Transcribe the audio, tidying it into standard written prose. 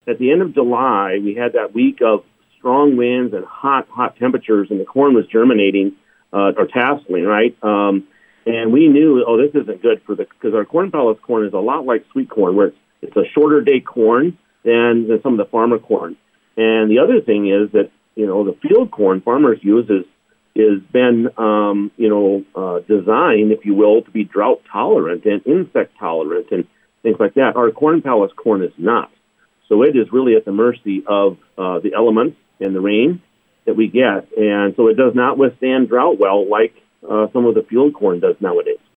at the end of July, we had that week of strong winds and hot temperatures, and the corn was germinating or tasseling, right? And we knew, this isn't good because our Corn Palace corn is a lot like sweet corn, where it's a shorter day corn than some of the farmer corn. And the other thing is that, the field corn farmers use is been, designed, if you will, to be drought tolerant and insect tolerant and things like that. Our Corn Palace corn is not. So it is really at the mercy of the elements and the rain that we get. And so it does not withstand drought well like some of the field corn does nowadays.